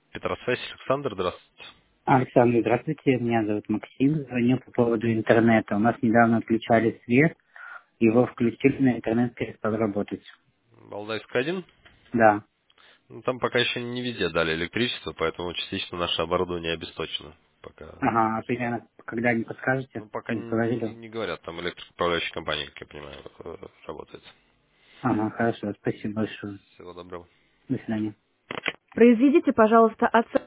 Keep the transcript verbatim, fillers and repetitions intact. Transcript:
Петросвязь, Александр, здравствуйте. Александр, здравствуйте, меня зовут Максим, звоню по поводу интернета. У нас недавно отключали свет, его включили, на интернет перестал работать. Валдайск один. Да. Ну, там пока еще не везде дали электричество, поэтому частично наше оборудование обесточено. Пока. Ага, а примерно когда не подскажете? Ну, пока Не не, говорили? не говорят, там электроуправляющая компания, как я понимаю, э, работает. Ага, хорошо, спасибо большое. Всего доброго. До свидания. Произведите, пожалуйста, оценку.